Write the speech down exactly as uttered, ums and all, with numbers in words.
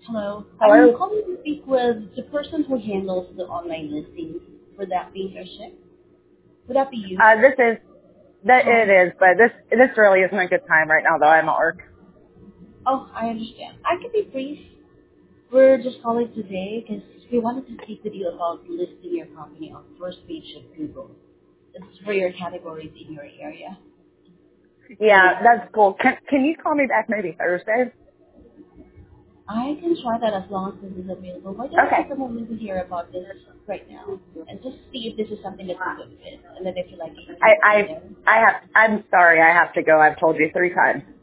Hello. I'm Hello? calling to speak with the person who handles the online listings. Would that be Hershey? Would that be you? Uh, this is, that Hi. it is, but this, this really isn't a good time right now though. I'm at work. Oh, I understand. I can be brief. We're just calling today because we wanted to speak with you about listing your company on the first page of Google. This is for your categories in your area. Yeah, that's cool. Can, can you call me back maybe Thursday? I can try that as long as this is available. Why don't you Okay. take a moment to hear about this right now and just see if this is something that's a good fit. And then if you like it, you I, can go from I, there. I have, I'm sorry I have to go. I've told you three times.